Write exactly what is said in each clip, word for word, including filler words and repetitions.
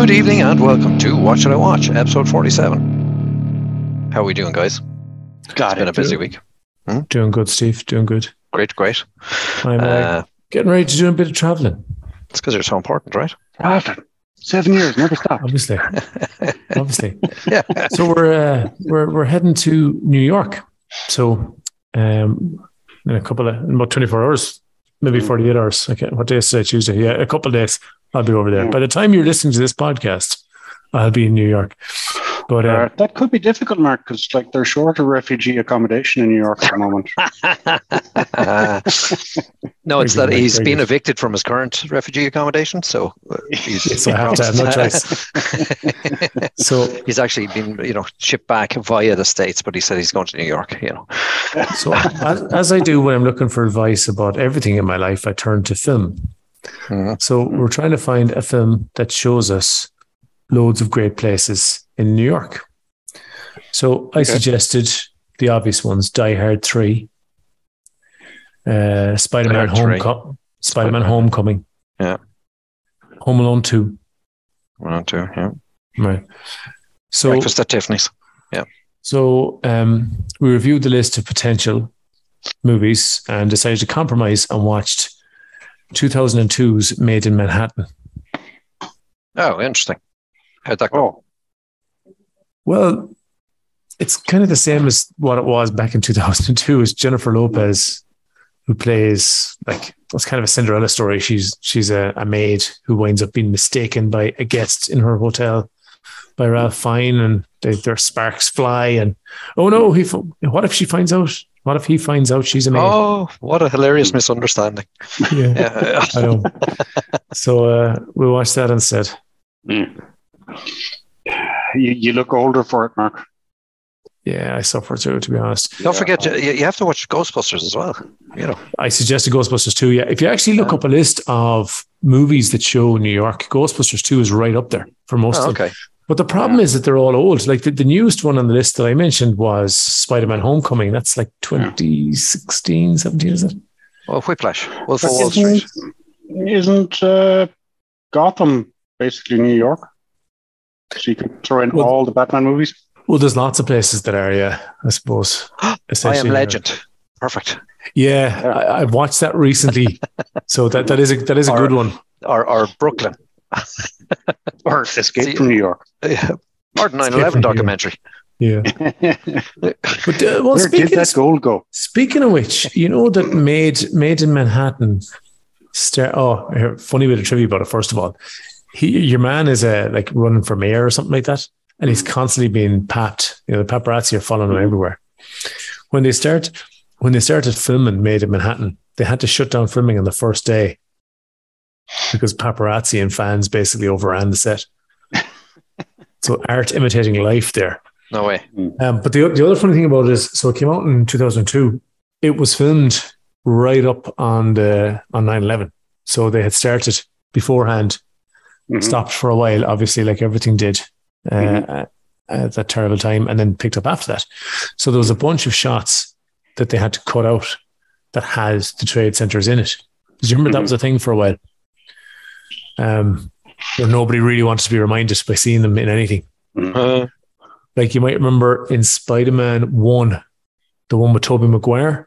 Good evening and welcome to What Should I Watch, episode forty-seven. How are we doing, guys? Got it's been it. a busy Doing, week. Hmm? doing good, Steve. Doing good. Great, great. I'm uh, Uh, getting ready to do a bit of traveling. it's because you're so important, right? Traveling. Seven years, never stopped. Obviously, obviously. Yeah. So we're uh, we're we're heading to New York. So um, in a couple of in about twenty-four hours, maybe forty-eight hours. Okay, what day is today? Tuesday. Yeah, a couple of days. I'll be over there. Yeah. By the time you're listening to this podcast, I'll be in New York. But uh, Uh, that could be difficult, Mark, because like they're short of refugee accommodation in New York at the moment. no, it's Very that good, he's very been good. evicted from his current refugee accommodation, so uh, he's, so I have to have no choice. So he's actually been, you know, shipped back via the States, but he said he's going to New York, you know. So as, as I do when I'm looking for advice about everything in my life, I turn to film. Mhm. So we're trying to find a film that shows us loads of great places in New York. So I Okay. suggested the obvious ones: Die Hard three, uh, Spider-Man Die Hard three. Homecoming, Spider-Man Homecoming, Yeah. Home Alone two. One on two, yeah. Right. So Breakfast at Tiffany's. So um, we reviewed the list of potential movies and decided to compromise and watched two thousand two's Made in Manhattan. Oh, interesting. How'd that go? Oh, Well, it's kind of the same as what it was back in two thousand two. It's Jennifer Lopez who plays like it's kind of a Cinderella story. She's she's a, a maid who winds up being mistaken by a guest in her hotel by Ralph Fiennes, and they, their sparks fly. And oh no, he what if she finds out? What if he finds out she's a maid? Oh, what a hilarious misunderstanding. Yeah, Yeah. I know. So uh, we watched that instead. mm. you, you look older for it, Mark. Yeah, I suffer too, to be honest. Don't Yeah. forget, you, you have to watch Ghostbusters as well. You know, I suggested Ghostbusters two. Yeah, if you actually look Yeah. up a list of movies that show New York, Ghostbusters two is right up there for most oh, of them. okay. But the problem Yeah. is that they're all old. Like the, the newest one on the list that I mentioned was Spider-Man Homecoming. That's like twenty sixteen, seventeen, is it? Well, Whiplash, Wolf of But Wall isn't, Street. isn't uh, Gotham basically New York? So you can throw in Well- all the Batman movies? Well, there's lots of places that are, yeah, I suppose. I Am Essentially, Legend. Perfect. Yeah, Yeah. I, I've watched that recently. So that, that is a that is a Or- good one. Or, or Brooklyn. Or Escape See- from New York? Yeah. Or the nine Escape eleven from New York. documentary. Yeah. Where But uh, well, did speaking that gold go? Speaking of which, you know that Made Made in Manhattan. Star- oh, here, funny bit of trivia about it. First of all, he your man is a like running for mayor or something like that, and he's constantly being papped. You know, the paparazzi are following him everywhere. When they start, when they started filming Made in Manhattan, they had to shut down filming on the first day because paparazzi and fans basically overran the set. So art imitating life there. No way. Um, but the, the other funny thing about it is, so it came out in two thousand two. It was filmed right up on the on nine eleven. So they had started beforehand, Mhm. stopped for a while, obviously, like everything did uh, Mhm. at that terrible time, and then picked up after that. So there was a bunch of shots that they had to cut out that has the trade centers in it. Do you remember that Mhm. was a thing for a while? Um, where nobody really wanted to be reminded by seeing them in anything. Uh, Like you might remember in Spider-Man one, the one with Tobey Maguire,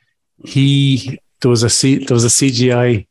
he there was a C, there was a C G I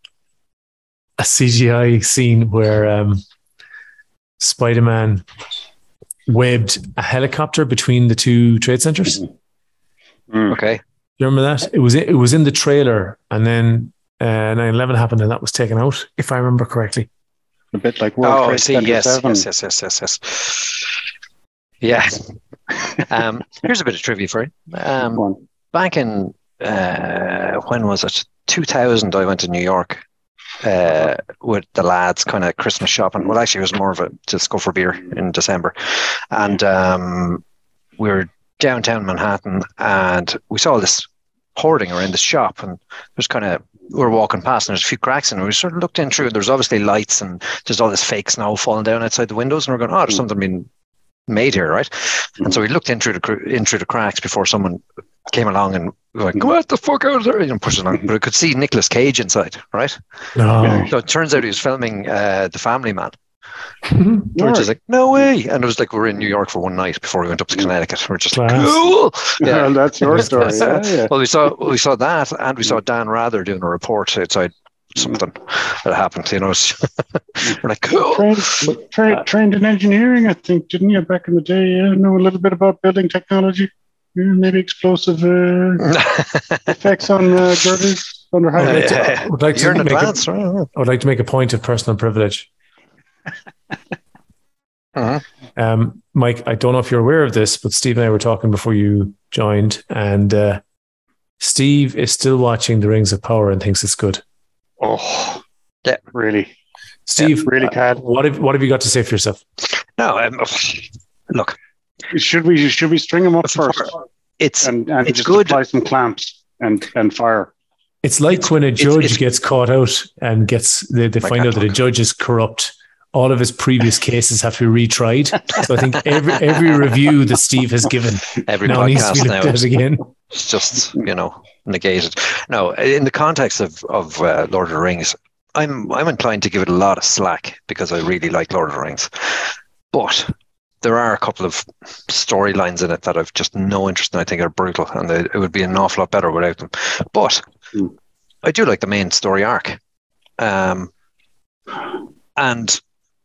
a C G I scene where um, Spider-Man webbed a helicopter between the two trade centers. Mm. okay. You remember that? It was it was in the trailer, and then uh, nine eleven happened, and that was taken out, if I remember correctly. A bit like World Oh, I Trade see. Center Yes, seven. yes, yes, yes, yes, yes. Yeah. Um, here's a bit of trivia for you. Um, Go on. back in uh, when was it? two thousand. I went to New York uh, with the lads, kind of Christmas shopping. Well, actually, it was more of a just go for beer in December, and um, we were downtown Manhattan, and we saw this hoarding around the shop, and there's kind of we were walking past, and there's a few cracks, and we sort of looked in through. There's obviously lights, and there's all this fake snow falling down outside the windows, and we're going, "Oh, there's something being made here, right?" And so we looked in through the cr- in through the cracks before someone came along and we were like, "Get the fuck out of there!" You know, push it along. But I could see Nicolas Cage inside, right? No. So it turns out he was filming uh, The Family Man. We're just like, no way. And it was like we were in New York for one night before we went up to Connecticut. We're just Class. like, cool. Yeah, that's your story. Yeah, yeah. Well, we saw we saw that, and we saw Dan Rather doing a report outside something that happened. You know, we're like, cool. Trained, tra- trained in engineering, I think, didn't you, back in the day? Yeah, know a little bit about building technology. Yeah, maybe explosive uh, effects on uh, girders under high. I would like to, I would like to You're in make advance, a, right? I would like to make a point of personal privilege. Uh-huh. Um, Mike, I don't know if you're aware of this, but Steve and I were talking before you joined, and uh, Steve is still watching The Rings of Power and thinks it's good. Oh, yeah, really, Steve. Yeah, really, Cad. Uh, what have what have you got to say for yourself? No, um, look. Should we should we string them up first? It's and, and it's just good. Apply some clamps and and fire. It's like it's, when a judge it's, it's, gets caught out and gets they, they find out that a judge is corrupt. All of his previous cases have to be retried. So I think every every review that Steve has given every now needs to be looked at again. It's just, you know, negated. No, in the context of of uh, Lord of the Rings, I'm I'm inclined to give it a lot of slack because I really like Lord of the Rings, but there are a couple of storylines in it that I've just no interest in. I think are brutal, and they, it would be an awful lot better without them. But mm. I do like the main story arc, um, and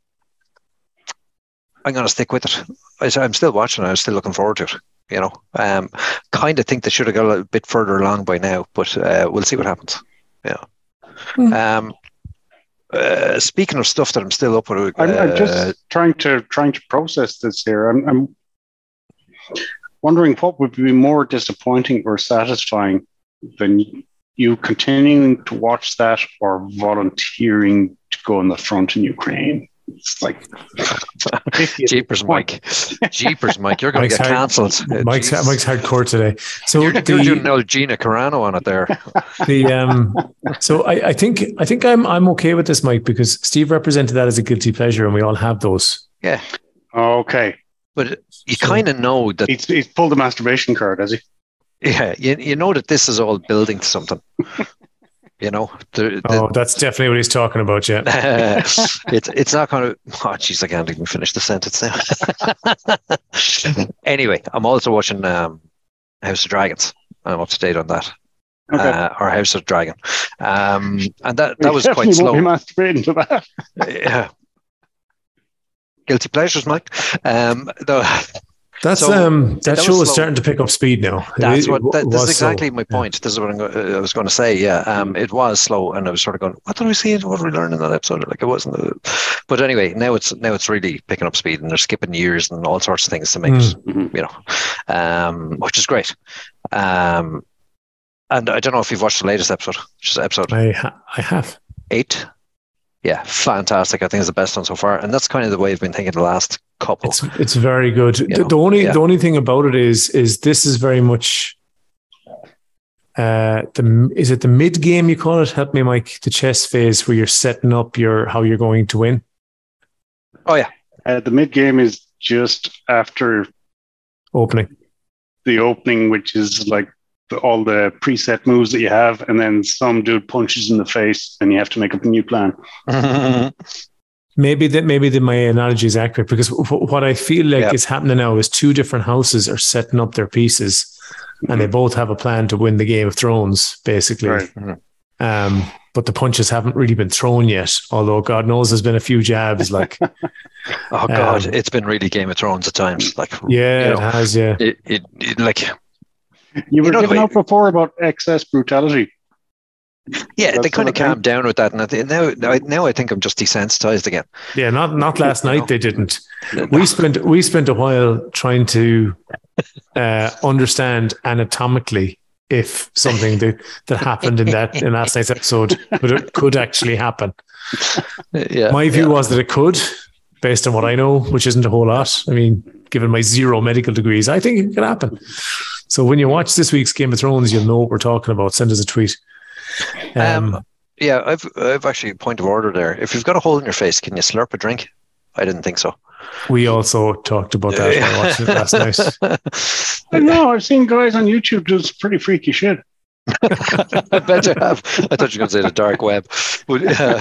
I'm going to stick with it. I, I'm still watching it. I'm still looking forward to it. You know, um, kind of think they should have got a little bit further along by now, but uh, we'll see what happens. Yeah. Mm. Um, Uh, speaking of stuff that I'm still up with, uh, I'm, I'm just trying to trying to process this here. I'm, I'm wondering what would be more disappointing or satisfying than you continuing to watch that or volunteering to go in the front in Ukraine. It's like Jeepers, Mike. Jeepers, Mike. You're going to get cancelled. Mike's, Mike's hardcore today. So you're, the, you're doing old Gina Carano on it there. The um. So I, I think I think I'm I'm okay with this, Mike, because Steve represented that as a guilty pleasure, and we all have those. Yeah. Okay. But you so, kind of know that he's, he's pulled the masturbation card, has he? Yeah. You you know that this is all building to something. You know, the, the, oh, that's definitely what he's talking about. Yeah, it's it's not going to. Oh, jeez, I can't even finish the sentence now. Anyway, I'm also watching um, House of Dragons. I'm up to date on that. Okay. Uh, or House of Dragon, um, and that that we was quite slow. Won't be masturbating to that. Yeah, guilty pleasures, Mike. Um, though. That's so, um that, that show is starting to pick up speed now. That's it, what it that, this is exactly slow. my point. Yeah. This is what I'm, uh, I was going to say. Yeah, um, it was slow, and I was sort of going, "What did we see? What did we learn in that episode?" Like it wasn't. Uh, but anyway, now it's now it's really picking up speed, and they're skipping years and all sorts of things to make mm. it, you know, um, which is great. Um, and I don't know if you've watched the latest episode. Just episode. I ha- I have eight. Yeah, fantastic. I think it's the best one so far, and that's kind of the way I've been thinking the last couple. It's it's very good. The, the only yeah. the only thing about it is is this is very much. Uh, the is it the mid game you call it? Help me, Mike. The chess phase where you're setting up your how you're going to win. Oh yeah, uh, the mid game is just after opening. The opening, which is like. The, all the preset moves that you have, and then some dude punches in the face, and you have to make up a new plan. Maybe that maybe that my analogy is accurate because w- what I feel like yep. is happening now is two different houses are setting up their pieces, mm-hmm. and they both have a plan to win the Game of Thrones, basically. Right. Mm-hmm. Um, but the punches haven't really been thrown yet. Although God knows there's been a few jabs. Like, oh God, um, it's been really Game of Thrones at times. Like, yeah, you know, it has. Yeah, it, it, it like. You were you know, giving out before about excess brutality. Yeah, That's they kind of calmed down with that, and now, now I think I'm just desensitized again. Yeah, not not last night. Know? They didn't. No. We spent we spent a while trying to uh, understand anatomically if something that, that happened in that in last night's episode could could actually happen. Yeah, my view yeah. was that it could, based on what I know, which isn't a whole lot. I mean, given my zero medical degrees, I think it could happen. So when you watch this week's Game of Thrones, you'll know what we're talking about. Send us a tweet. Um, um, yeah, I've I've actually a point of order there. If you've got a hole in your face, can you slurp a drink? I didn't think so. We also talked about that when I watched it last night. I know. I've seen guys on YouTube do some pretty freaky shit. I bet you have. I thought you were going to say the dark web. But, uh,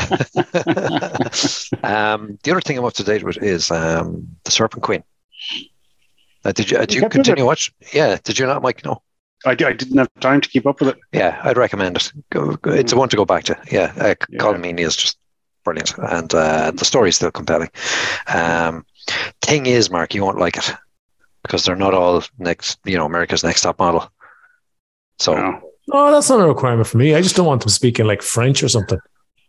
um, the other thing I'm up to date with is um, the Serpent Queen. Uh, did you? Uh, do you continue to watch? Yeah. Did you not, Mike? No. I, I didn't have time to keep up with it. Yeah, I'd recommend it. Go, go, it's a one to go back to. Yeah, uh, yeah. Colm Meaney is just brilliant, and uh, the story is still compelling. Um, thing is, Mark, you won't like it because they're not all next. You know, America's Next Top Model. So. No. Oh, that's not a requirement for me. I just don't want them speaking like French or something.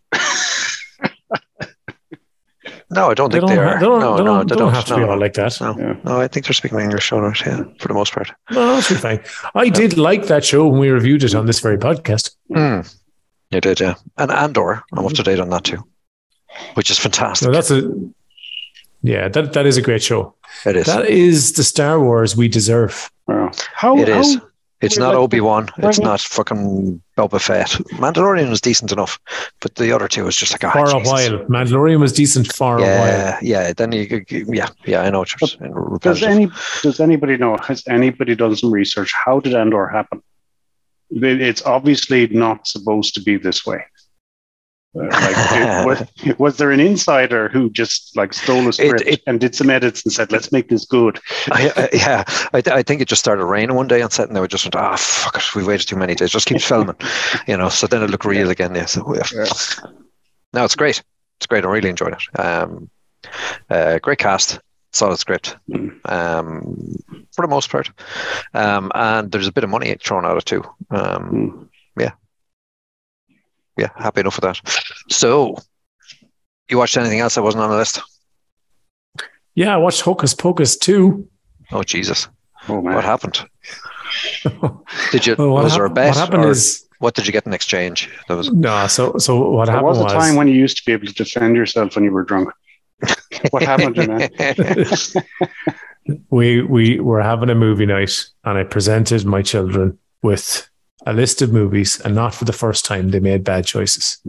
No, I don't think they, they don't, are. They don't, no, they don't, no, they don't, don't have to no, be all like that. No, yeah. no, I think they're speaking English, all right, yeah, for the most part. No, that's fine. I yeah. did like that show when we reviewed it on this very podcast. Mm. You did, yeah. And Andor, I'm up to date on that too, which is fantastic. No, that's a yeah, that that is a great show. It is. That is the Star Wars we deserve. Wow. How it is. How, it's not like, Obi-Wan. It's not fucking Boba Fett. Mandalorian was decent enough, but the other two was just like, oh, for Jesus. a while. Mandalorian was decent for yeah, a while. Yeah, then you, yeah, yeah, I know what you're saying. Does any does anybody know? Has anybody done some research? How did Andor happen? It's obviously not supposed to be this way. Uh, like, it, was, was there an insider who just like stole a script it, it, and did some edits and said, "Let's make this good"? I, I, yeah, I, I think it just started raining one day on set, and they were just went, "Ah, oh, fuck it, we waited too many days. Just keep filming," you know. So then it looked real again. Yeah. So yeah. Yeah. No, it's great. It's great. I really enjoyed it. Um, uh, great cast, solid script, mm. um, for the most part, um, and there's a bit of money thrown at it too. Um, mm. Yeah. Yeah, happy enough with that. So, you watched anything else that wasn't on the list? Yeah, I watched Hocus Pocus two. Oh, Jesus. Oh, man. What happened? Did you, well, was hap- there a bet? What happened is... What did you get in exchange? There was No, so so what there happened was... There was a time when you used to be able to defend yourself when you were drunk. What happened to that? we, we were having a movie night, and I presented my children with a list of movies, and not for the first time they made bad choices.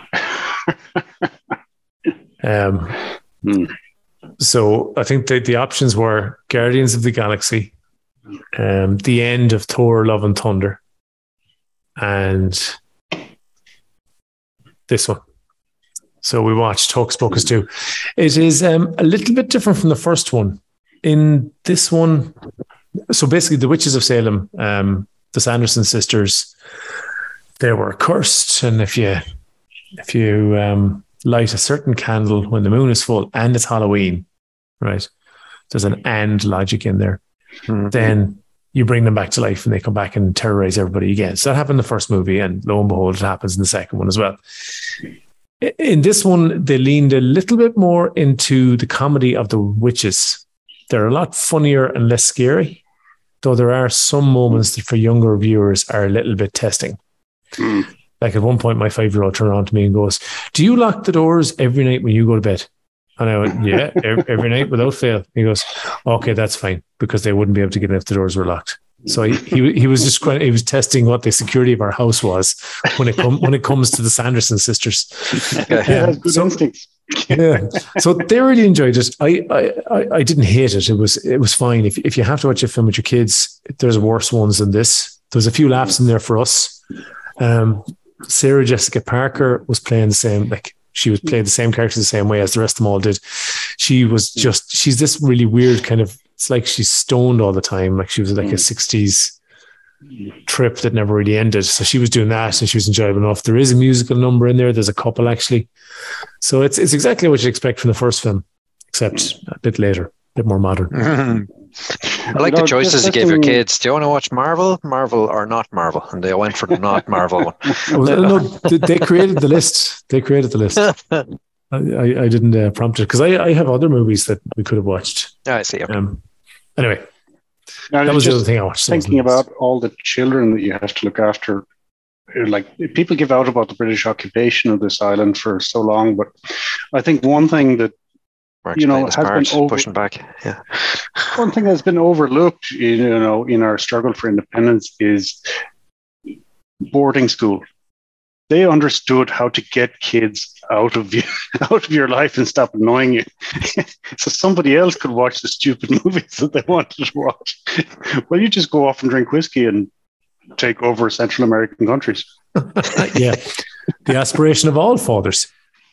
um, mm. So I think that the options were Guardians of the Galaxy, um, the end of Thor: Love and Thunder, and this one. So we watched Hocus Pocus two. It is um, a little bit different from the first one. In this one, so basically the Witches of Salem, um, the Sanderson sisters, they were cursed, and if you if you um, light a certain candle when the moon is full and it's Halloween, right? There's an and logic in there. Mm-hmm. Then you bring them back to life, and they come back and terrorize everybody again. So that happened in the first movie, and lo and behold, it happens in the second one as well. In this one, they leaned a little bit more into the comedy of the witches. They're a lot funnier and less scary, though there are some moments that for younger viewers are a little bit testing. Mm. Like at one point, my five-year-old turned around to me and goes, "Do you lock the doors every night when you go to bed?" And I went, "Yeah, every, every night without fail." He goes, "Okay, that's fine," because they wouldn't be able to get in if the doors were locked. So he he, he was just he was testing what the security of our house was when it come when it comes to the Sanderson sisters. Yeah, um, good so, instincts. Yeah, so they really enjoyed it. I, I I didn't hate it. It was it was fine. If if you have to watch a film with your kids, there's worse ones than this. There's a few laughs in there for us. Um, Sarah Jessica Parker was playing the same like. She was playing the same character the same way as the rest of them all did. She was just, she's this really weird kind of, it's like she's stoned all the time. Like she was like a sixties trip that never really ended. So she was doing that and she was enjoyable enough. There is a musical number in there. There's a couple actually. So it's it's exactly what you'd expect from the first film, except a bit later, a bit more modern. Mm-hmm. I like no, the choices you gave your kids. Do you want to watch Marvel, Marvel or not Marvel? And they went for the not Marvel one. Well, no, they created the list. They created the list. I, I, I didn't uh, prompt it because I, I have other movies that we could have watched. Oh, I see. Okay. Um, anyway, now, that was the other thing I watched. Thinking about all the children that you have to look after. Like people give out about the British occupation of this island for so long, but I think one thing that Mark's you know, has part, been over- pushing back. Yeah. One thing that's been overlooked, you know, in our struggle for independence is boarding school. They understood how to get kids out of you, out of your life and stop annoying you. So somebody else could watch the stupid movies that they wanted to watch. Well, you just go off and drink whiskey and take over Central American countries. Yeah, the aspiration of all fathers.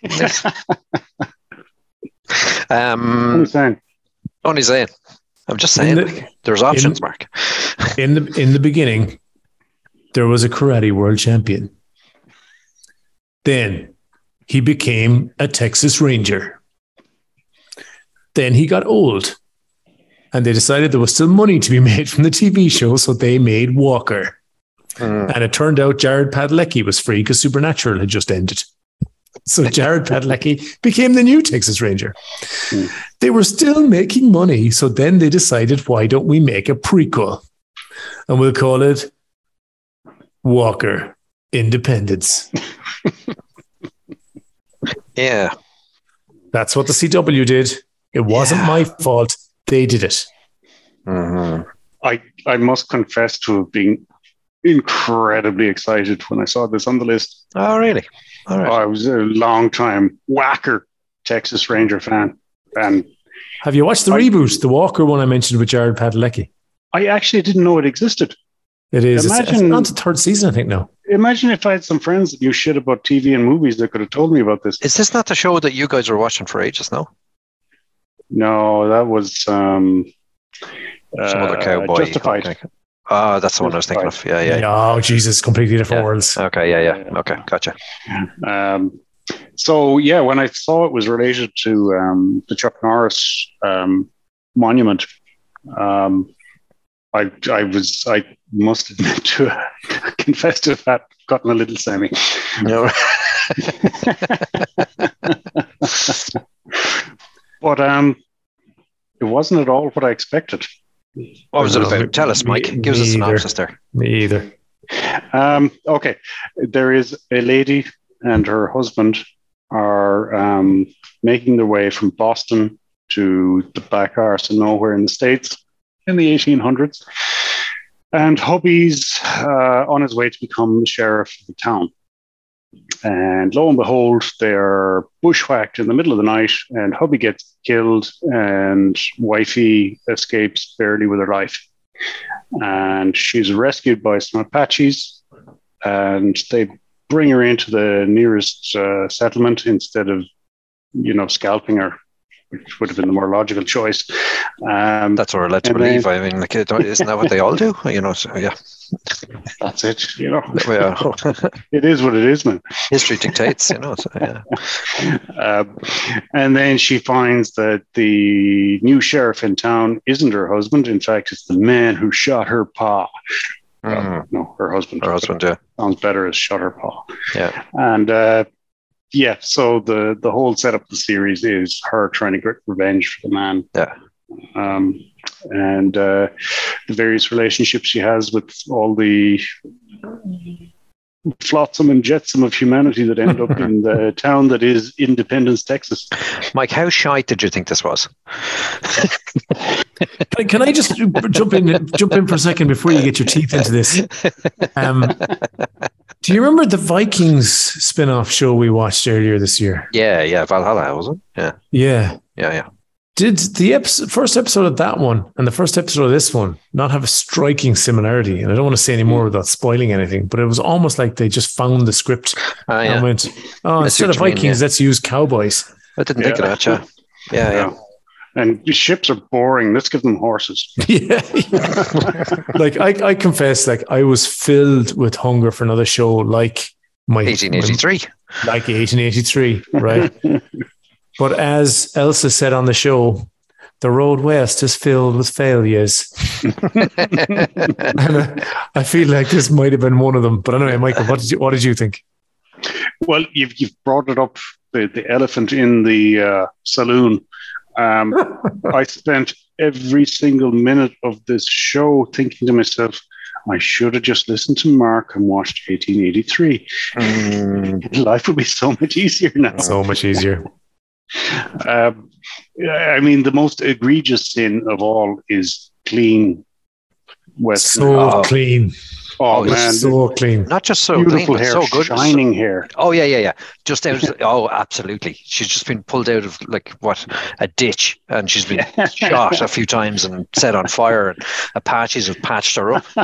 um, I'm saying. Only saying. I'm just saying. The, like, there's options, in, Mark. in the in the beginning, there was a karate world champion. Then he became a Texas Ranger. Then he got old, and they decided there was still money to be made from the T V show, so they made Walker. Mm. And it turned out Jared Padalecki was free because Supernatural had just ended. So Jared Padalecki became the new Texas Ranger. Mm. They were still making money, so then they decided, why don't we make a prequel? And we'll call it Walker Independence. Yeah. That's what the C W did. It wasn't yeah. my fault. They did it. Mm-hmm. I, I must confess to have been incredibly excited when I saw this on the list. Oh, really? All right. I was a long time Walker Texas Ranger fan. And have you watched the I, reboot, the Walker one I mentioned with Jared Padalecki? I actually didn't know it existed. It is. Imagine, it's, it's on to third season, I think, now. Imagine if I had some friends that knew shit about T V and movies that could have told me about this. Is this not the show that you guys were watching for ages, no? No, that was um, some uh, other cowboy. Justified. Oh, that's the one I was thinking of. Yeah, yeah. yeah. Oh, Jesus, completely different yeah. worlds. Okay, yeah, yeah. Okay, gotcha. Um, so, yeah, when I saw it was related to um, the Chuck Norris um, monument, um, I, I was, I must admit to, confess to that, gotten a little semi. No. But um, it wasn't at all what I expected. What was it about? Tell us, Mike. Give us a synopsis there. Me either. Um, okay. There is a lady and her husband are um, making their way from Boston to the back arse of nowhere in the States in the eighteen hundreds. And hubby's uh, on his way to become the sheriff of the town. And lo and behold, they're bushwhacked in the middle of the night, and hubby gets killed, and wifey escapes barely with her life. And she's rescued by some Apaches, and they bring her into the nearest uh, settlement instead of, you know, scalping her, which would have been the more logical choice. Um, That's what we're led to believe. Then, I mean, like, isn't that what they all do? You know, so yeah. That's it, you know. Yeah. It is what it is, man. History dictates, you know. So, yeah. Um, and then she finds that the new sheriff in town isn't her husband. In fact, it's the man who shot her pa. Mm. Well, no, her husband. Her husband, yeah. Sounds better as shot her pa. Yeah. And uh, yeah, so the, the whole setup of the series is her trying to get revenge for the man. Yeah. Um, and uh, the various relationships she has with all the flotsam and jetsam of humanity that end up in the town that is Independence, Texas. Mike, how shy did you think this was? can, can I just jump in jump in for a second before you get your teeth into this? Um, do you remember the Vikings spin-off show we watched earlier this year? Yeah, yeah, Valhalla, was it? Yeah. Yeah. Yeah, yeah. Did the episode, first episode of that one and the first episode of this one not have a striking similarity? And I don't want to say any more without spoiling anything, but it was almost like they just found the script uh, yeah. and went, oh, That's instead of Vikings, mean, yeah. let's use cowboys. I didn't yeah. think of that, yeah. Yeah, yeah. yeah. And the ships are boring. Let's give them horses. Yeah. Like, I, I confess, like, I was filled with hunger for another show like my... eighteen eighty-three. My, like eighteen eighty-three, right? But as Elsa said on the show, the road west is filled with failures. And I, I feel like this might have been one of them. But anyway, Michael, what did you, what did you think? Well, you've, you've brought it up, the, the elephant in the uh, saloon. Um, I spent every single minute of this show thinking to myself, I should have just listened to Mark and watched eighteen eighty-three. Mm. Life would be so much easier now. So much easier. Um, I mean, the most egregious sin of all is clean Western. So oh, clean. Oh, Oh, it's man, So clean. Not just so beautiful clean, hair, so good. shining hair. Oh yeah, yeah, yeah. Just out. Of, oh, absolutely. She's just been pulled out of like what a ditch, and she's been shot a few times and set on fire. And Apaches have patched her up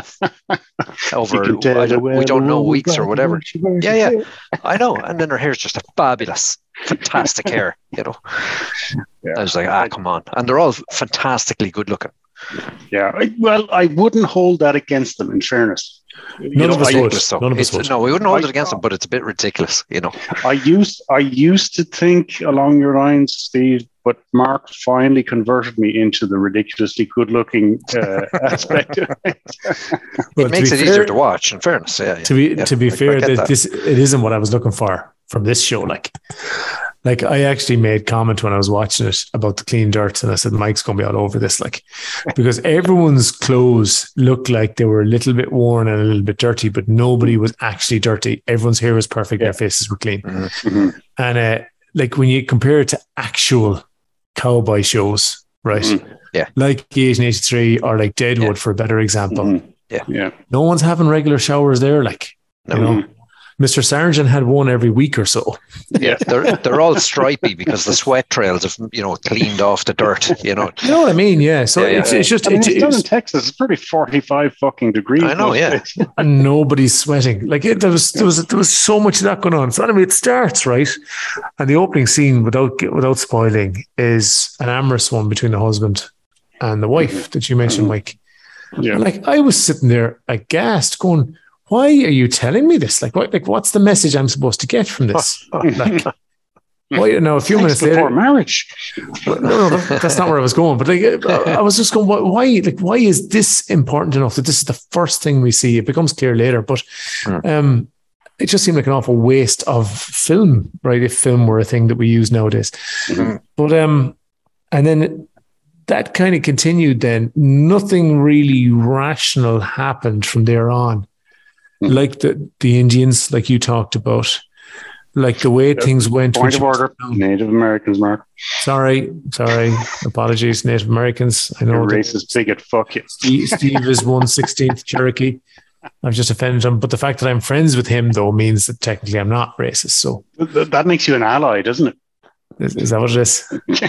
over. You can tell I don't, the we don't know weather weeks or was whatever. bright, she wears Yeah, her yeah. hair. I know. And then her hair's just fabulous, fantastic hair. You know. Yeah. I was like, ah, come on. And they're all fantastically good looking. Yeah. I- Well, I wouldn't hold that against them, in fairness. You None know, of us I, would. So None of us it's- would. no, we wouldn't hold I- it against them, but it's a bit ridiculous, you know. I used I used to think along your lines, Steve, but Mark finally converted me into the ridiculously good-looking uh, aspect of it. Well, It makes to it be easier fair, to watch, in fairness. Yeah, yeah. to be Yeah, to be I- I fair, get that that. this it isn't what I was looking for from this show. Like, like I actually made comment when I was watching it about the clean dirt, and I said Mike's going to be all over this, like, because everyone's clothes looked like they were a little bit worn and a little bit dirty, but nobody was actually dirty. Everyone's hair was perfect, Yeah. their faces were clean, Mhm. Mhm. and uh, like when you compare it to actual cowboy shows, right? Mhm. Yeah. Like Asian eighty-three or like Deadwood, Yeah. for a better example. Mhm. Yeah. Yeah. No one's having regular showers there, like. No. You know, Mister Sargent had one every week or so. Yeah, they're they're all stripy because the sweat trails have, you know, cleaned off the dirt. You know, You know what I mean? Yeah. So Yeah, yeah. it's, it's just, I mean, it's, it's down in it's, Texas. It's pretty forty-five fucking degrees. I know, most yeah. days. and nobody's sweating. Like it, there was, there was, there was so much of that going on. So anyway, it starts right, and the opening scene, without without spoiling, is an amorous one between the husband and the wife that you mentioned, Mhm. Mike. Yeah. And like I was sitting there aghast, going, "Why are you telling me this? Like, what? Like, what's the message I'm supposed to get from this?" Like, why? Now, a few Sex minutes before later, marriage. no, no, that- that's not where I was going. But like, I I was just going, why- why? Like, why is this important enough that this is the first thing we see? It becomes clear later, but Hmm. um, it just seemed like an awful waste of film, right? If film were a thing that we use nowadays, Mhm. but um, and then that kind of continued. Then nothing really rational happened from there on. Hmm. Like the the Indians, like you talked about, like the way Yep. things went. Point which of was- order. Native Americans, Mark. Sorry, sorry. Apologies, Native Americans. I You know that racist bigot. Fuck you. Steve, Steve is one sixteenth Cherokee. I've just offended him. But the fact that I'm friends with him, though, means that technically I'm not racist. So Th- That makes you an ally, doesn't it? is, is that what it is?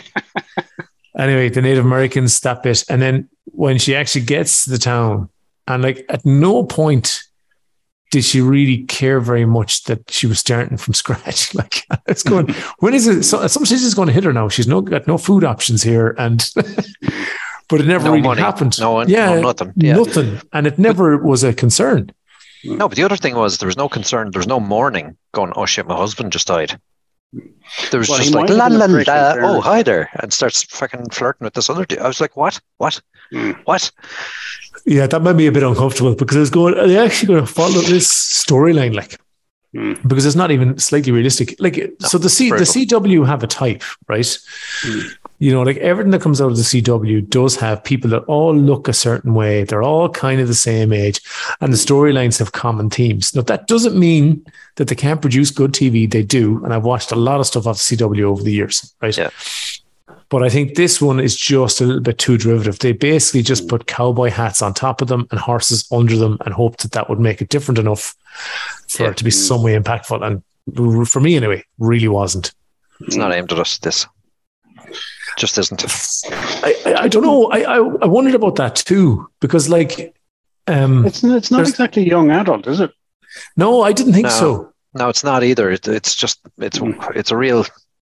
Anyway, the Native Americans, that bit. And then when she actually gets to the town, and like at no point did she really care very much that she was starting from scratch. Like it's going, when is it? So, at some stage it's going to hit her now. She's no got no food options here, and but it never No really money, happened. no one- yeah, no nothing. Yeah. nothing, and it never was a concern. No, but the other thing was there was no concern. There was no mourning going, oh shit, my husband just died. There was Well, just he like, might la have been la a prick, in la, oh, fairness. hi there, and starts fucking flirting with this other dude. I was like, what? What? Hmm. What? Yeah, that made me a bit uncomfortable because I was going, are they actually going to follow this storyline? Like, Hmm. because it's not even slightly realistic. Like, so the C, the brutal. C W have a type, right? Hmm. You know, like everything that comes out of the C W does have people that all look a certain way. They're all kind of the same age, and the storylines have common themes. Now, that doesn't mean that they can't produce good T V. They do, and I've watched a lot of stuff off the C W over the years, right? Yeah. But I think this one is just a little bit too derivative. They basically just put cowboy hats on top of them and horses under them and hoped that that would make it different enough for Yeah. it to be some way impactful. And for me, anyway, really wasn't. It's not aimed at us, this. Just isn't. I, I, I don't know. I, I I wondered about that too because, like, um, It's it's not There's- exactly young adult, is it? no, I didn't think No. so. No, it's not either. It, it's just, it's it's a real,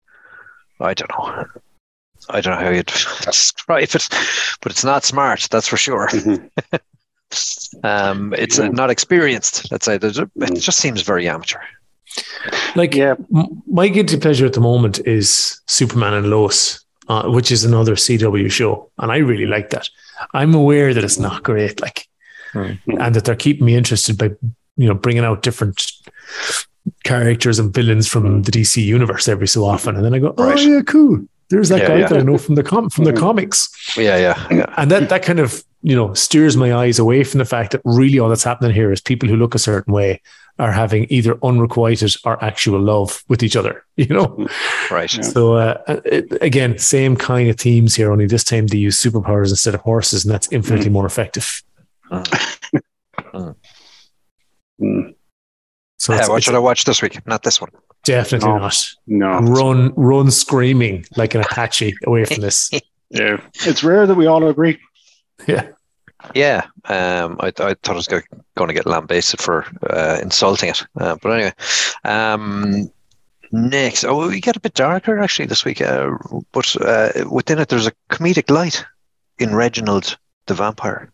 I don't know. I don't know how you'd describe it, but it's not smart, that's for sure. Mhm. Um, it's uh, Yeah. not experienced, let's say. There's a, it just seems very amateur. Like, Yeah. m- my guilty pleasure at the moment is Superman and Lois, uh, which is another C W show, and I really like that. I'm aware that it's not great, like, Hmm. and that they're keeping me interested by, you know, bringing out different characters and villains from the D C universe every so often, and then I go, oh Right. yeah, cool. There's that Yeah, guy yeah. that I know from the com- from the Mhm. comics, Yeah, yeah, yeah. and that that kind of, you know, steers my eyes away from the fact that really all that's happening here is people who look a certain way are having either unrequited or actual love with each other, you know. Right. Yeah. So uh, it, again, same kind of themes here, only this time they use superpowers instead of horses, and that's infinitely more effective. Mm. So Yeah, it's, what it's should I watch this week? Not this one. definitely No. not. No. Run, run screaming like an Apache away from this. Yeah. It's rare that we all agree. Yeah. Yeah, um, I, I thought I was going to get lambasted for uh, insulting it. Uh, but anyway, um, next, oh, we get a bit darker actually this week. Uh, but uh, within it, there's a comedic light in Reginald the Vampire.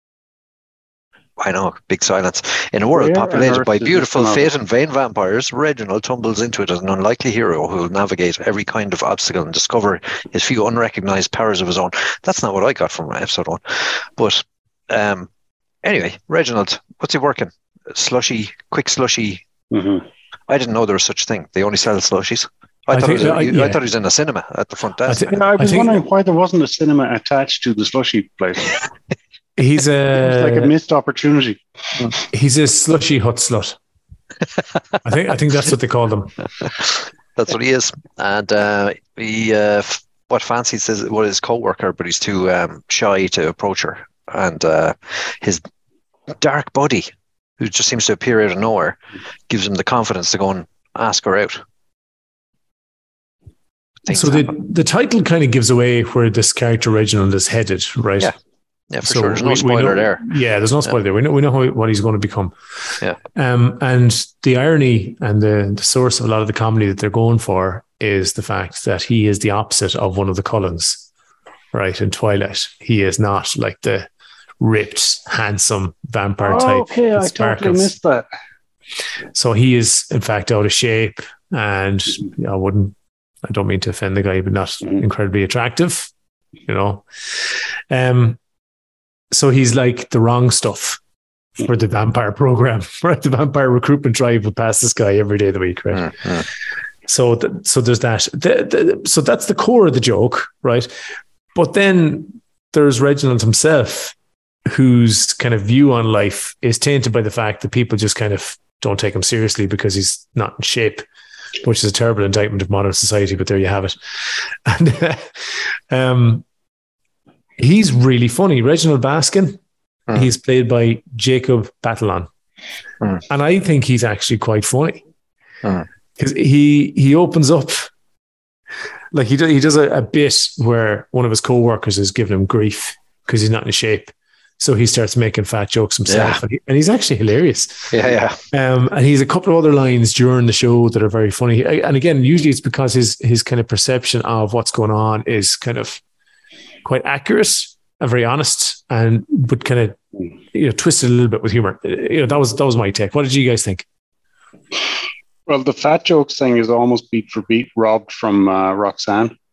I know, big silence. In a world Where on populated earth by did this beautiful, come out of? fate and vain vampires, Reginald tumbles into it as an unlikely hero who will navigate every kind of obstacle and discover his few unrecognized powers of his own. That's not what I got from episode one. But um, anyway, Reginald, what's he working? Slushy, quick slushy. Mm-hmm. I didn't know there was such a thing. They only sell slushies. I, I thought, think- it was, I- I, yeah. thought he was in a cinema at the front I desk. think- Yeah, I was think- wondering why there wasn't a cinema attached to the slushy place. He's It was like a a missed opportunity. he's a slushy hut slut. I think I think that's what they call them. That's what he is. And uh, he, uh, f- what fancies his, what his co-worker, but he's too um, shy to approach her. And uh, his dark buddy, who just seems to appear out of nowhere, gives him the confidence to go and ask her out. Things So the, happen. the title kind of gives away where this character Reginald is headed, right? Yeah. Yeah, for So sure. There's no we- we spoiler know- there. Yeah, there's no spoiler there. We know we know how, what he's going to become. Yeah. Um, and the irony and the, the source of a lot of the comedy that they're going for is the fact that he is the opposite of one of the Cullens, right? In Twilight, he is not like the ripped, handsome vampire type. Okay, that I totally sparkles. missed that. So he is, in fact, out of shape, and I wouldn't. I don't mean to offend the guy, but not Mhm. incredibly attractive. You know, um. So he's like the wrong stuff for the vampire program, right? The vampire recruitment drive would pass this guy every day of the week, right? Mm, mm. So, th- so there's that. The, the, so that's the core of the joke, right? But then there's Reginald himself, whose kind of view on life is tainted by the fact that people just kind of don't take him seriously because he's not in shape, which is a terrible indictment of modern society. But there you have it. And um, he's really funny. Reginald Baskin, Mm. he's played by Jacob Batalon. Mm. And I think he's actually quite funny. Mm. Because he he opens up, like he, do, he does a, a bit where one of his co-workers is giving him grief because he's not in shape. So he starts making fat jokes himself. Yeah. And, he, and he's actually hilarious. Yeah, yeah. Um, and he's a couple of other lines during the show that are very funny. And again, usually it's because his his kind of perception of what's going on is kind of quite accurate and very honest, and but kind of you know twisted a little bit with humor. You know that was that was my take. What did you guys think? Well, the fat jokes thing is almost beat for beat robbed from uh, Roxanne. Do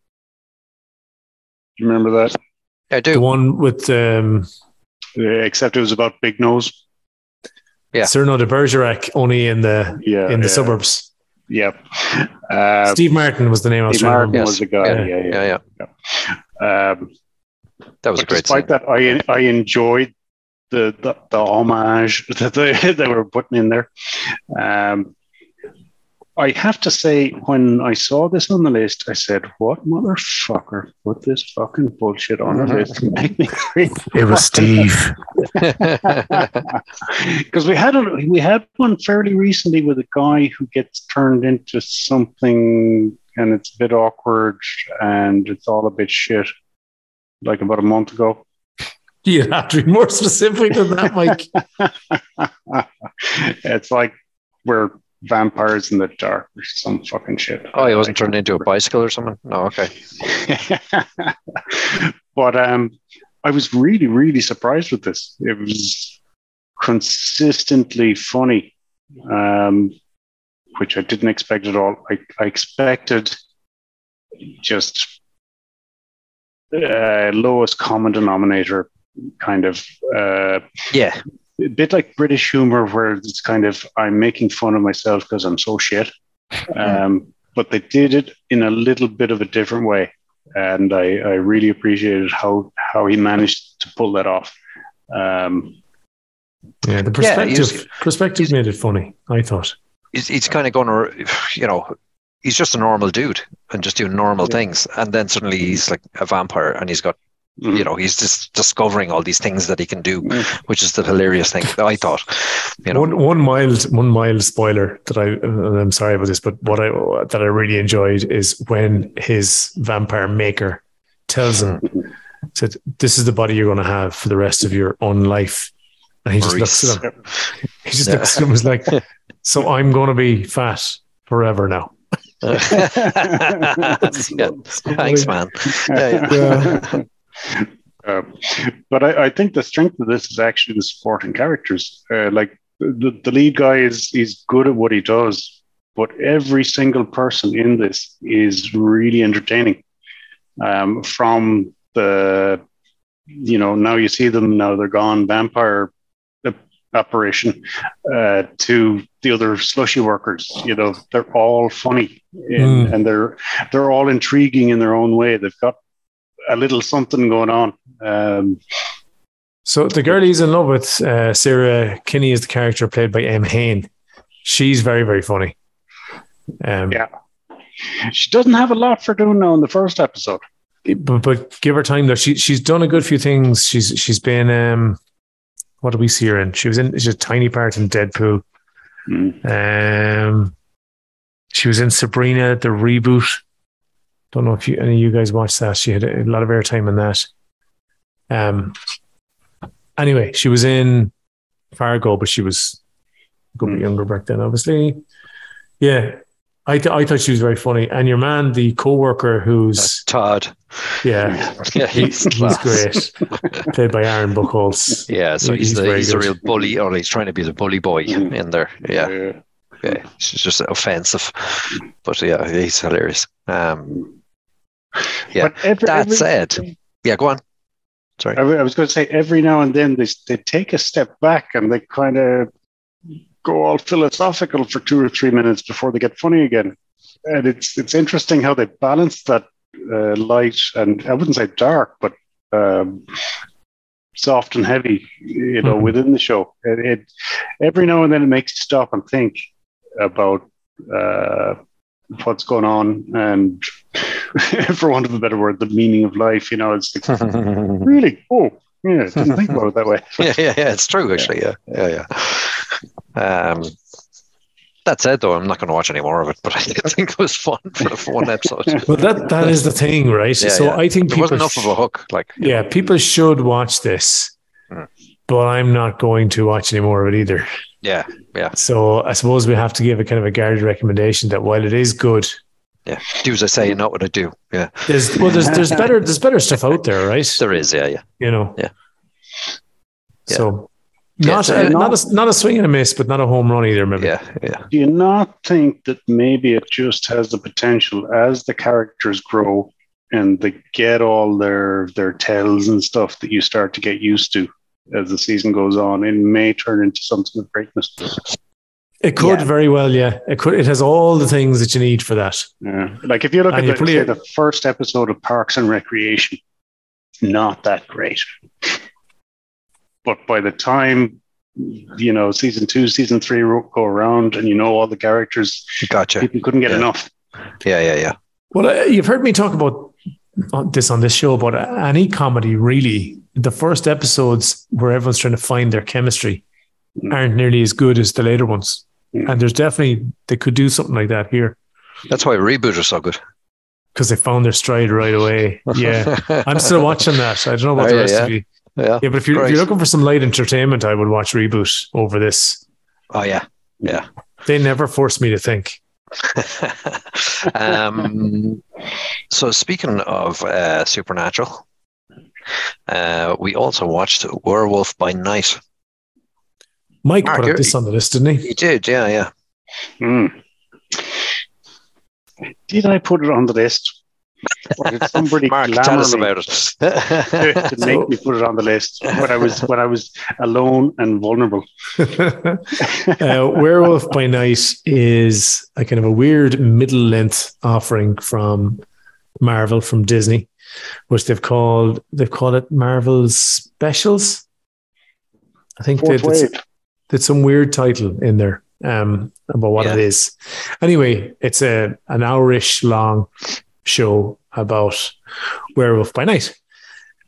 you remember that? I The do. one with um, Uh, except it was about Big Nose. Yeah. Cyrano de Bergerac, only in the Yeah, in the yeah. suburbs. Yep. Uh, Steve Martin was the name I was Steve trying to Martin remember. was the guy. Yeah, Yeah, yeah. yeah, yeah. Um, That was a but great despite scene. that, I I enjoyed the the, the homage that they, they were putting in there. Um, I have to say, when I saw this on the list, I said, "What motherfucker put this fucking bullshit on the list to make me crazy?" It was Steve. Because we had a, we had one fairly recently with a guy who gets turned into something, and it's a bit awkward, and it's all a bit shit. Like about a month ago. You have to be more specific than that, Mike. It's like we're vampires in the dark or some fucking shit. Oh, he wasn't turned into a bicycle or something? No, okay. But um, I was really, really surprised with this. It was consistently funny, um, which I didn't expect at all. I, I expected just uh, lowest common denominator kind of uh, Yeah. a bit like British humor, where it's kind of I'm making fun of myself because I'm so shit. Um, but they did it in a little bit of a different way, and I, I really appreciated how how he managed to pull that off. Um, Yeah, the Yeah, perspective he's- perspective made it funny, I thought. He's, he's kind of going to, you know, he's just a normal dude and just doing normal Yeah. things. And then suddenly he's like a vampire and he's got Mm. You know, he's just discovering all these things that he can do, Mm. which is the hilarious thing. I thought, you know, One one mild one mild spoiler that I and I'm sorry about this, but what I that I really enjoyed is when his vampire maker tells him, said, "This is the body you're going to have for the rest of your own life," and he just Maurice. looks at him. He just Yeah. looks at him and is like, "So I'm going to be fat forever now." yeah. Thanks, man. Yeah, yeah. Uh, but I, I think the strength of this is actually the supporting characters. Uh, like the, the lead guy is he's good at what he does, but every single person in this is really entertaining. Um, from the, you know, now you see them, now they're gone, vampire apparition, uh, to the other slushy workers. You know, they're all funny in, Mm. and they're they're all intriguing in their own way. They've got a little something going on. Um, So the girl he's in love with, uh, Sarah Kinney, is the character played by Em Hain. She's very, very funny. Um, Yeah. she doesn't have a lot for doing now in the first episode. but, but give her time though. She she's done a good few things. She's she's been um, what do we see her in? She was in she's a tiny part in Deadpool. Mm. Um, she was in Sabrina the reboot. Don't know if you, any of you guys watched that. She had a lot of airtime in that. Um. Anyway, she was in Fargo, but she was a good bit younger back then, obviously. Yeah, I th- I thought she was very funny. And your man, the co-worker, who's Todd. yeah, Yeah, he, he's, he's class. great. Played by Aaron Buchholz. Yeah, so He- he's, he's the very he's a good. real bully, or he's trying to be the bully boy Mhm. in there. Yeah, Uh, yeah, it's just offensive, but yeah, he's hilarious. Um, yeah. but every, That every- said, yeah, go on. Sorry. I, I was going to say every now and then they they take a step back and they kind of go all philosophical for two or three minutes before they get funny again, and it's it's interesting how they balance that uh, light and I wouldn't say dark, but um, soft and heavy, you know, Mhm. within the show. It, it every now and then it makes you stop and think about uh, what's going on and, for want of a better word, the meaning of life. You know, it's like, really, oh, yeah, I didn't think about it that way. yeah, yeah, yeah. It's true, actually. Yeah, yeah, yeah. Um, that said, though, I'm not going to watch any more of it. But I did think it was fun for the one episode. Well, that that is the thing, right? Yeah, so yeah. I think There people wasn't enough of a hook. Like, you yeah, know. people should watch this, Mm. but I'm not going to watch any more of it either. yeah, yeah, So I suppose we have to give a kind of a guarded recommendation that while it is good, yeah. Do as I say, not what I do. Yeah, there's well, there's there's better there's better stuff out there, right? there is. Yeah, yeah. You know. Yeah. Yeah. So Yeah, not so a, not- not a not a swing and a miss, but not a home run either. Maybe. Yeah, yeah. Do you not think that maybe it just has the potential as the characters grow and they get all their their tells and stuff that you start to get used to as the season goes on, it may turn into something of greatness. It could Yeah. very well, yeah. It could. It has all the things that you need for that. Yeah. Like if you look And at you the, probably- say, the first episode of Parks and Recreation, not that great. But by the time, you know, season two, season three ro- go around and you know all the characters, Gotcha. people couldn't get Yeah. enough. Yeah, yeah, yeah. Well, uh, you've heard me talk about on this on this show, but any comedy really, the first episodes where everyone's trying to find their chemistry Mm. aren't nearly as good as the later ones. Mm. And there's definitely they could do something like that here That's why Reboot is so good. because they found their stride right away. Yeah, I'm still watching that. I don't know about Oh, the yeah, rest yeah. of you. yeah. Yeah, but if you're, if Great. you're looking for some light entertainment, I would watch Reboot over this. Oh, yeah, yeah. They never forced me to think. um, so speaking of uh, Supernatural, uh, we also watched Werewolf by Night. Mike Mark, put you're- up this on the list, didn't he? He did, yeah, yeah. Hmm. Did I put it on the list? Or did somebody Mark, glamour tell us me about it. to make me put it on the list when I was when I was alone and vulnerable? uh, Werewolf by Night is a kind of a weird middle length offering from Marvel, from Disney, which they've called they've called it Marvel's Specials. I think they Fourth did, wave. did some weird title in there um, about what Yeah. it is. Anyway, it's a an hour-ish long show about Werewolf by Night.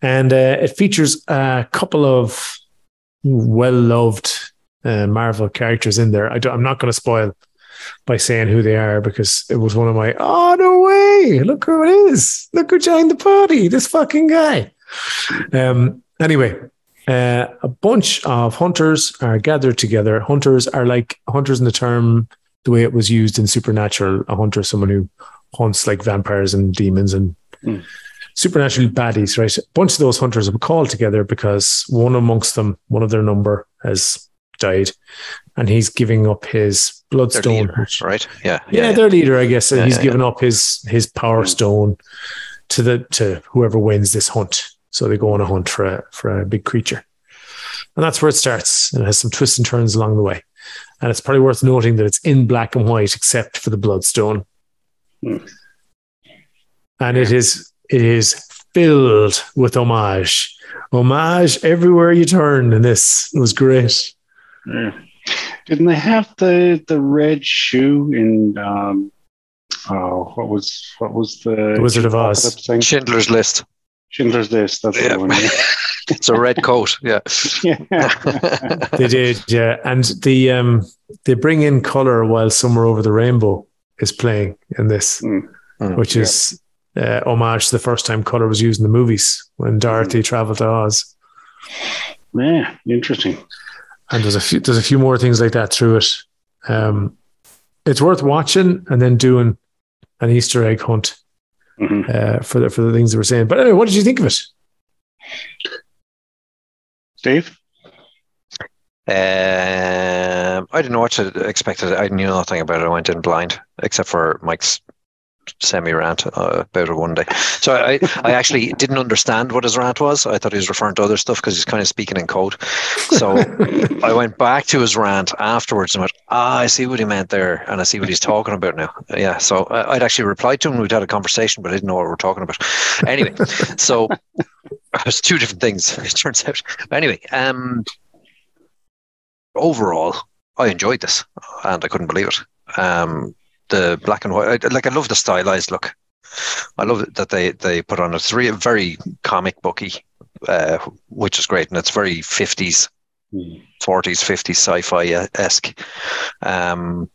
And uh, it features a couple of well-loved uh, Marvel characters in there. I don't, I'm not going to spoil by saying who they are because it was one of my, oh, no way, look who it is. Look who joined the party, this fucking guy. Um. Anyway, uh, a bunch of hunters are gathered together. Hunters are like, hunters in the term, the way it was used in Supernatural. A hunter is someone who hunts like vampires and demons and mm. supernatural baddies, right? A bunch of those hunters have called together because one amongst them, one of their number, has died, and he's giving up his bloodstone, leader, right? Yeah, yeah, yeah, their leader, I guess. Yeah, he's yeah, given yeah. up his his power stone to the to whoever wins this hunt. So they go on a hunt for a for a big creature, and that's where it starts. And it has some twists and turns along the way. And it's probably worth noting that it's in black and white, except for the bloodstone. Mm. And it is it is filled with homage, homage everywhere you turn. And this it was great. Yeah. Didn't they have the the red shoe in? Um, oh, what was what was the, the Wizard of Oz? Thing? Schindler's List. Schindler's List. That's yeah. the one. Yeah. It's a red coat. Yeah, yeah. They did. Yeah, and the um, they bring in color while Somewhere Over the Rainbow is playing in this, mm. Mm, which yeah. is uh, homage to the first time color was used in the movies when Dorothy mm. traveled to Oz. Yeah, interesting. And there's a few there's a few more things like that through it. Um, it's worth watching and then doing an Easter egg hunt mm-hmm. uh, for the for the things they were saying. But anyway, what did you think of it, Steve? Um, I didn't know what to expect. I knew nothing about it. I went in blind, except for Mike's semi-rant uh, about it one day. So I, I actually didn't understand what his rant was. I thought he was referring to other stuff because he's kind of speaking in code. So I went back to his rant afterwards and went, ah, I see what he meant there, and I see what he's talking about now. Yeah, so I, I'd actually replied to him. We'd had a conversation, but I didn't know what we were talking about. Anyway, so it was two different things, it turns out. Anyway, um, overall, I enjoyed this, and I couldn't believe it. Um, the black and white, I, like I love the stylized look. I love it that they they put on a three very comic booky, uh, which is great, and it's very fifties, mm. forties, fifties sci-fi esque. Um,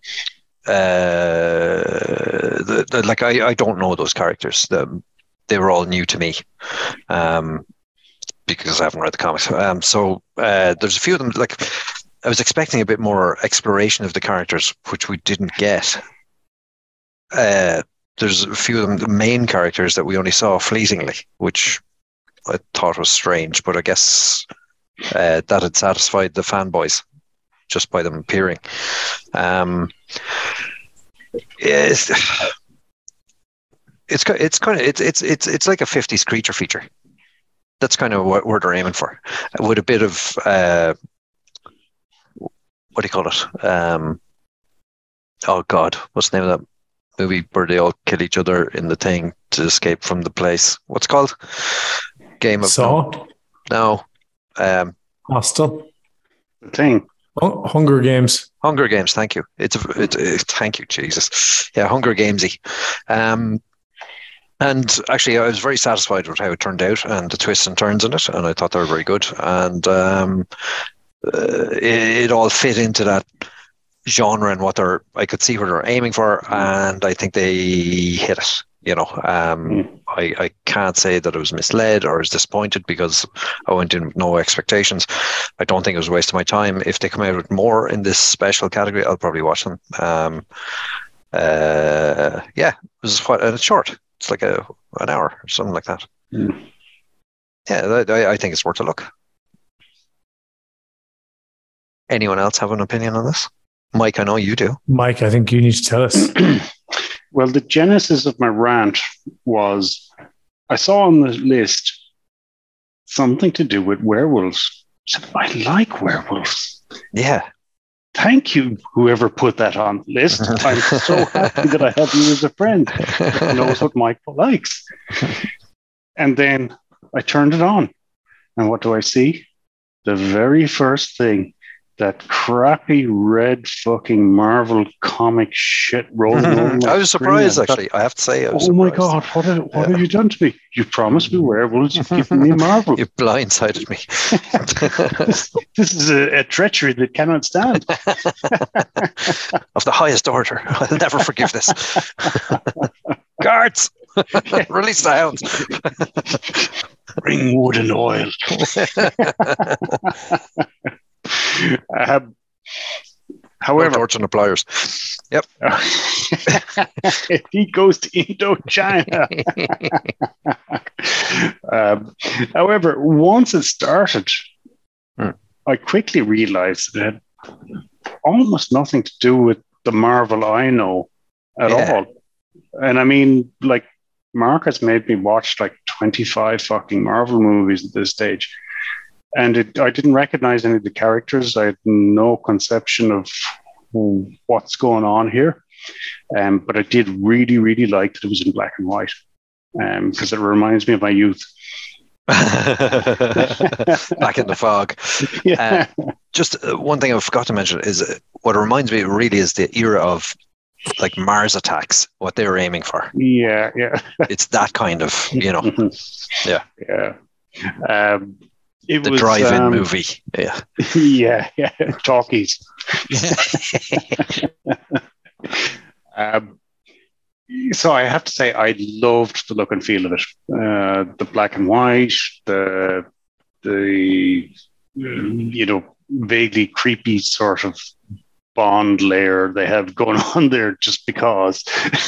uh, the, the, like I, I don't know those characters. The, they were all new to me, um, because I haven't read the comics. Um, so uh, there's a few of them like. I was expecting a bit more exploration of the characters, which we didn't get. Uh, there's a few of them, the main characters that we only saw fleetingly, which I thought was strange, but I guess uh, that had satisfied the fanboys just by them appearing. Um, it's it's it's kind of it's it's it's it's like a fifties creature feature. That's kind of what, what they're aiming for, with a bit of. Uh, What do you call it? Um, oh God, what's the name of that movie where they all kill each other in the thing to escape from the place? What's it called? Game of Saw? No. Um, Hostel. The Thing. Oh, Hunger Games. Hunger Games. Thank you. It's a. It's a thank you, Jesus. Yeah, Hunger Gamesy. Um, and actually, I was very satisfied with how it turned out and the twists and turns in it, and I thought they were very good. And um. Uh, it, it all fit into that genre and what they're I could see what they're aiming for, and I think they hit it. You know, um, mm. I, I can't say that I was misled or was disappointed because I went in with no expectations. I don't think it was a waste of my time. If they come out with more in this special category, I'll probably watch them. Um, uh, yeah, it was quite, and it's short. It's like a an hour or something like that. Mm. Yeah, I, I think it's worth a look. Anyone else have an opinion on this? Mike, I know you do. Mike, I think you need to tell us. Well, the genesis of my rant was I saw on the list something to do with werewolves. So I like werewolves. Yeah. Thank you, whoever put that on the list. I'm so happy that I have you as a friend that knows what Michael likes. And then I turned it on. And what do I see? The very first thing that crappy red fucking Marvel comic shit rolling over my I was surprised, screen. actually. I have to say, I was Oh my surprised. God, what, have, what Yeah. have you done to me? You promised me werewolves, you've given me Marvel. You blindsided me. This is a, a treachery that cannot stand. Of the highest order. I'll never forgive this. Guards! Release the hounds. Bring wood and oil. um, however, Torch and the pliers. Yep. if he goes to Indochina. um, however, once it started, Hmm. I quickly realized that it had almost nothing to do with the Marvel I know at Yeah. all. And I mean, like, Mark has made me watch like twenty-five fucking Marvel movies at this stage. And it, I didn't recognize any of the characters. I had no conception of who, what's going on here. Um, but I did really, really like that it was in black and white because um, it reminds me of my youth. Back in the fog. Yeah. Uh, just uh, one thing I forgot to mention is uh, what reminds me really is the era of like Mars attacks, what they were aiming for. Yeah, yeah. It's that kind of, you know, yeah. Yeah. Um, it the was, drive-in um, movie. Yeah. Yeah, yeah. Talkies. um, so I have to say I loved the look and feel of it. Uh, the black and white, the the you know vaguely creepy sort of Bond layer they have going on there just because,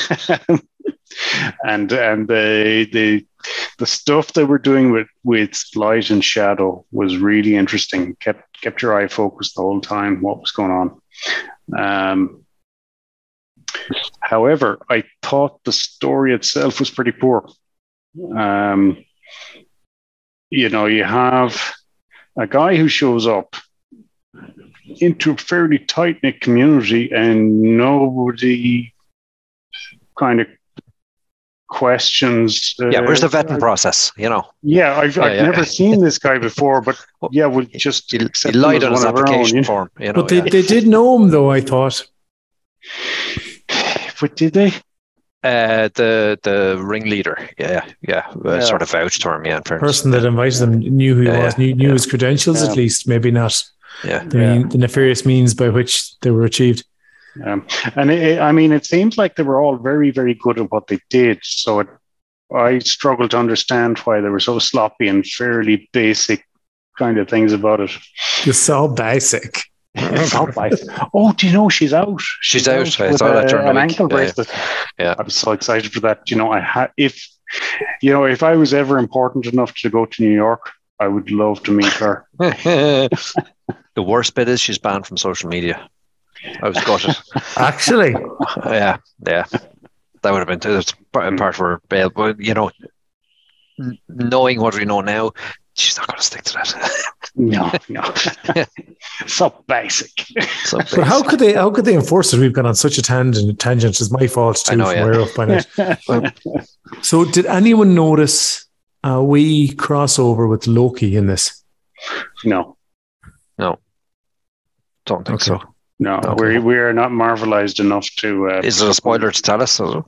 and and the the the stuff they were doing with with light and shadow was really interesting. kept kept your eye focused the whole time. What was going on? Um, However, I thought the story itself was pretty poor. Um, you know, you have a guy who shows up into a fairly tight-knit community and nobody kind of questions. Uh, Yeah, where's the vetting process, you know? Yeah, I've, Yeah, I've yeah. never seen this guy before, but yeah, we'll just He, he accept him lied as on his one of our own, application you know? form, you know. But they, yeah. they did know him, though, I thought. But did they? Uh, the the ringleader, yeah, yeah, uh, Yeah. sort of vouched for him, yeah. In The fairness. person that invited them knew who he Yeah, was, knew, knew yeah. his credentials Yeah. at least, maybe not Yeah. the, Yeah. the nefarious means by which they were achieved. Um, and it, I mean, it seems like they were all very, very good at what they did. So it, I struggle to understand why they were so sloppy and fairly basic kind of things about it. Just so basic. Oh, do you know she's out? She's out. I with saw that a- during the an week. ankle Yeah, yeah. bracelet. Yeah. I'm so excited for that. You know, I had if you know if I was ever important enough to go to New York, I would love to meet her. The worst bit is she's banned from social media. I was gutted. Actually, yeah, yeah. That would have been that's part Mm. part of her bail. But, you know, n- knowing what we know now, she's not going to stick to that. No, no, so basic. So but how could they? How could they enforce it? We've gone on such a tangent. Tangent is my fault too. I know, from yeah. way off by now. So, did anyone notice a wee crossover with Loki in this? No, Don't think Okay. so. no, Okay. we we are not marvelized enough to. Uh, Is it a spoiler to tell us? Or-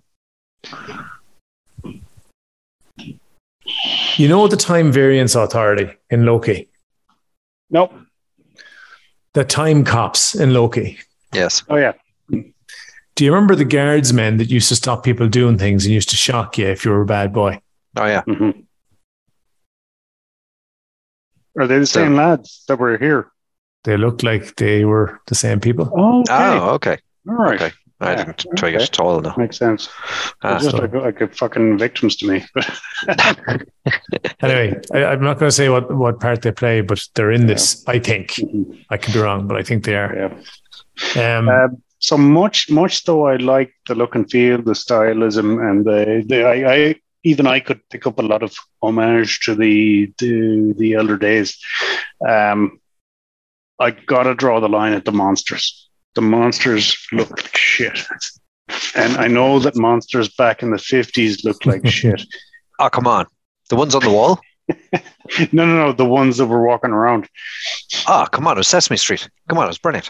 You know the time variance authority in Loki, Nope. the time cops in Loki. Yes. Oh yeah. Do you remember the guardsmen that used to stop people doing things and used to shock you if you were a bad boy? Oh, yeah. hmm Are they the So- same lads that were here? They looked like they were the same people. Oh, okay. Oh, okay. All right. Okay. I Yeah, didn't try okay. it at all. No. Makes sense. Ah, They're just so- like, like a fucking victims to me. Anyway, I, I'm not going to say what, what part they play, but they're in this, I think. Mhm. I could be wrong, but I think they are. Yeah. Um, Um, so much, much though I like the look and feel, the stylism, and the, the I, I even I could pick up a lot of homage to the the, the elder days. Um, I gotta draw the line at the monsters. The monsters look like shit, and I know that monsters back in the fifties looked like shit. oh, come on. The ones on the wall? No, no, no, the ones that were walking around. Oh, come on, it was Sesame Street. Come on, it was brilliant.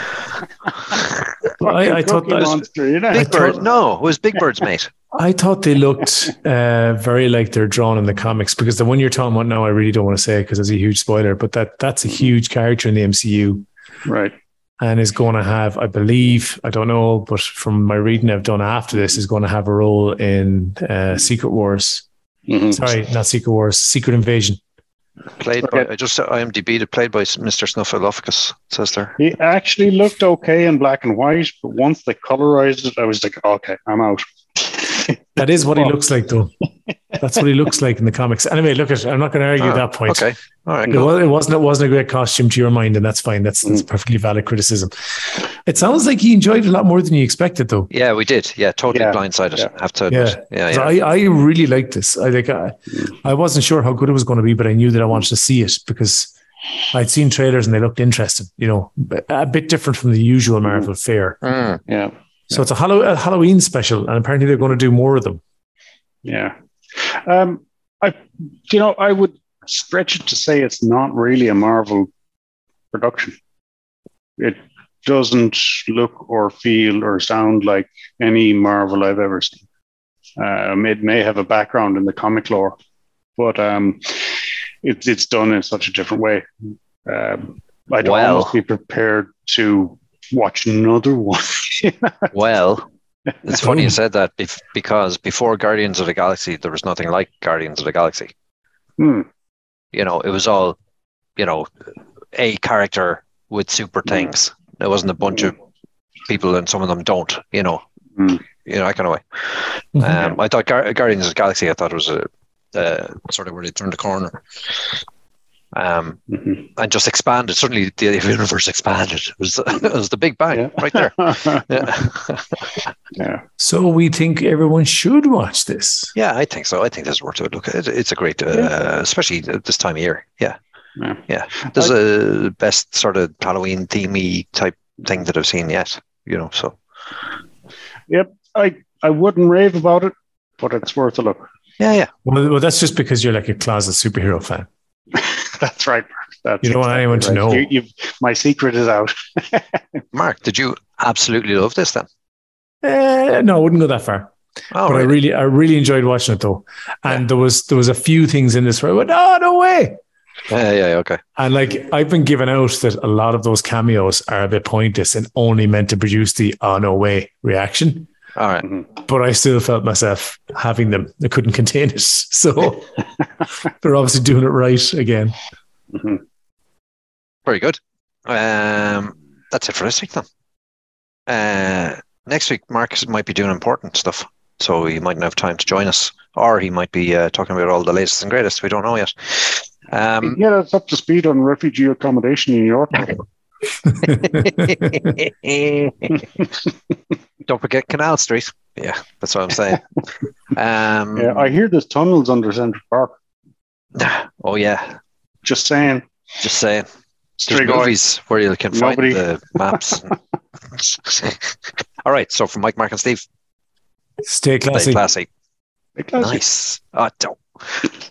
I, I thought Cookie that was, Monster, you know? Big Bird. thought- No, it was Big Bird's mate. I thought they looked uh, very like they're drawn in the comics, because the one you're talking about now, I really don't want to say because it's a huge spoiler, but that that's a huge character in the M C U Right. and is going to have, I believe, I don't know, but from my reading I've done after this, is going to have a role in uh, Secret Wars. Mhm. Sorry, not Secret Wars, Secret Invasion. Played Okay. by, I just I M D B'd it, played by Mister Snuffleupagus, it says there. He actually looked okay in black and white, but once they colorized it, I was like, okay, I'm out. That is what he looks like, though. That's what he looks like in the comics. Anyway, look at, I'm not going to argue Ah, that point. Okay. All right. It, Cool. was, it wasn't. It wasn't a great costume to your mind, and that's fine. That's that's perfectly valid criticism. It sounds like he enjoyed it a lot more than you expected, though. Yeah, we did. Yeah, totally Yeah. blindsided. Yeah. Have to admit. Yeah, Yeah, 'Cause yeah. I, I really liked this. I like. I, I wasn't sure how good it was going to be, but I knew that I wanted to see it because I'd seen trailers and they looked interesting. You know, a bit different from the usual Marvel fare. Mm. Yeah. So it's a, Hallow- a Halloween special, and apparently they're going to do more of them. Yeah. Um, I, you know, I would stretch it to say it's not really a Marvel production. It doesn't look or feel or sound like any Marvel I've ever seen. Um, it may have a background in the comic lore, but um, it's it's done in such a different way. Um, I'd Well. almost be prepared to watch another one. Well, it's funny you said that bef- because before Guardians of the Galaxy, there was nothing like Guardians of the Galaxy. Hmm. You know, it was all, you know, a character with super things. It wasn't a bunch of people, and some of them don't. You know, Mm. you know, that kind of way. Mhm. Um, I thought Gar- Guardians of the Galaxy. I thought it was a uh, sort of where they turned the corner. Um, Mhm. and just expanded. Suddenly, the universe expanded. It was it was the Big Bang Yeah. right there. Yeah. Yeah. So we think everyone should watch this. Yeah, I think so. I think this is worth a look. It, it's a great, uh, Yeah. especially at this time of year. Yeah, Yeah. yeah. This is a best sort of Halloween themey type thing that I've seen yet. You know, so Yep. I, I wouldn't rave about it, but it's worth a look. yeah, yeah. Well, well, that's just because you're like a closet superhero fan. That's right, Mark. That's You don't want anyone to right. know. You, you've, my secret is out. Mark, did you absolutely love this then? Eh, no, I wouldn't go that far. Oh, but I right. really, I really enjoyed watching it though. And there was there was a few things in this where I went, oh no way. Yeah, yeah, okay. And like I've been given out that a lot of those cameos are a bit pointless and only meant to produce the oh no way reaction. All right. But I still felt myself having them. I couldn't contain it. So they're obviously doing it right again. Mhm. Very good. Um, that's it for this week then. Uh, next week, Marcus might be doing important stuff, so he mightn't have time to join us, or he might be uh, talking about all the latest and greatest. We don't know yet. Um, Yeah, that's up to speed on refugee accommodation in New York. don't forget Canal Street. Yeah, that's what I'm saying. Um, Yeah, I hear there's tunnels under Central Park. oh yeah, Just saying. just saying. There's Straight away. movies where you can find Nobody- the maps. All right, so from Mike, Mark, and Steve, Stay stay classy. classy. Because Nice. Oh, don't.